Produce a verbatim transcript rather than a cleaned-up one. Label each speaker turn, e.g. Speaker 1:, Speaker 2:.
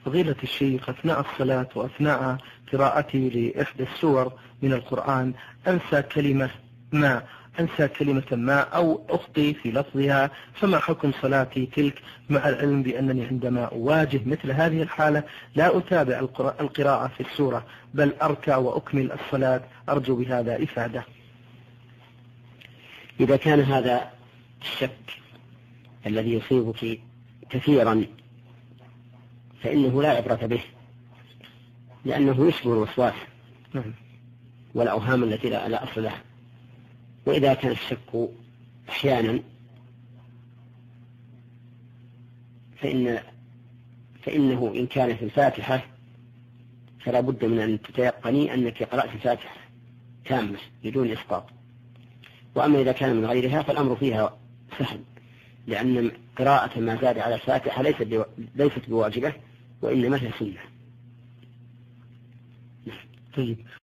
Speaker 1: فضيلة الشيخ، أثناء الصلاة وأثناء قراءتي لإحدى السور من القرآن أنسى كلمة ما أنسى كلمة ما أو أخطي في لفظها، فما حكم صلاتي تلك، مع العلم بأنني عندما أواجه مثل هذه الحالة لا أتابع القراءة في السورة بل أركع وأكمل الصلاة؟ أرجو بهذا إفادة.
Speaker 2: إذا كان هذا الشك الذي يصيبك كثيرا فإنه لا عبرة به، لأنه يشبه الوسواس والأوهام التي لا أصل لها. وإذا كان الشك أحيانا فإن فإنه إن كان في الفاتحة فلا بد من أن تتيقني أنك قرأت الفاتحة تامة بدون إسقاط. وأما إذا كان من غيرها فالأمر فيها سهل، لأن قراءة ما زاد على الفاتحة ليست ليست بواجبة وإنما هي سنة.
Speaker 1: طيب.